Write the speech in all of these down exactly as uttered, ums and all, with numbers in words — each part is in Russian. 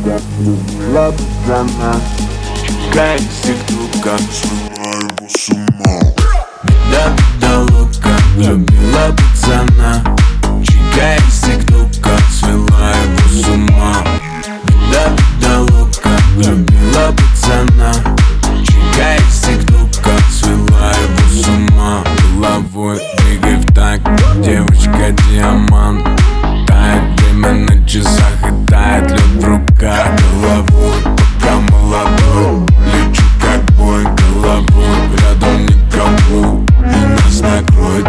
Любила пацана, чекай сектука, свела его с ума. Беда, беда, лока, любила пацана, чекай сектука, свела его с ума. Беда, беда, лока, любила пацана, чекай сектука, свела его с ума. Головой двигай в такт, девочка диамант. Тает время на часах и тает лед в руках. Головой, пока молодой, лечу как бой. Головой, рядом никого, и нас накроет.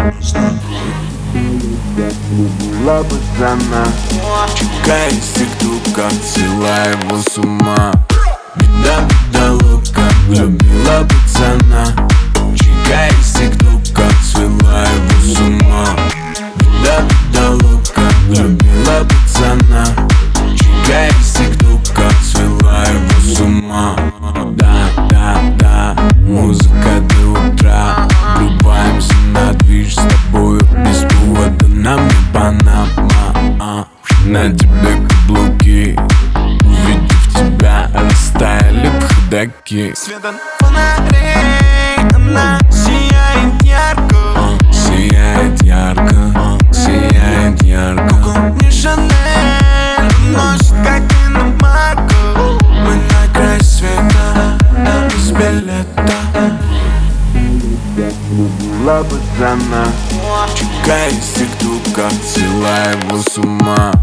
Любила пацана, чекай сектука, свела его с ума. Беда, беда, лока, любила пацана, чекай сектука, свела его с ума. Беда, беда, лока, любила пацана, чекай сектука, свела его с ума. Да, да, да, музыка до утра. Врубаемся на движ с тобою, без повода нам не Панама. На тебе каблуки, увидев тебя, растаяли б ходаки. Свет от фонарей, она сияет ярко, uh, Сияет ярко, uh, сияет ярко. Коко не Шанель, носит как иномарка. Мы на край света, без билета. Любила пацана, чекай сектука, свела его с ума.